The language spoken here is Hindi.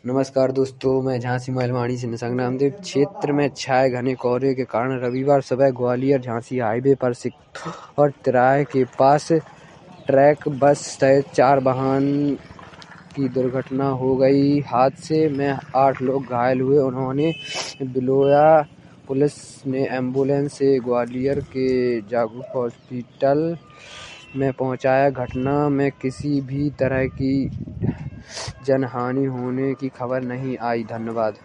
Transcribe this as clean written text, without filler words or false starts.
नमस्कार दोस्तों, मैं झांसी महलवाड़ी से संग्रामदेव। क्षेत्र में छाए घने कोहरे के कारण रविवार सुबह ग्वालियर झांसी हाईवे पर सिकंदर और तिराहे के पास ट्रक बस सहित 4 वाहन की दुर्घटना हो गई। हादसे में 8 लोग घायल हुए, उन्हें बिलोया पुलिस ने एम्बुलेंस से ग्वालियर के जागरूक हॉस्पिटल में पहुंचाया। घटना में किसी भी तरह की जनहानि होने की खबर नहीं आई। धन्यवाद।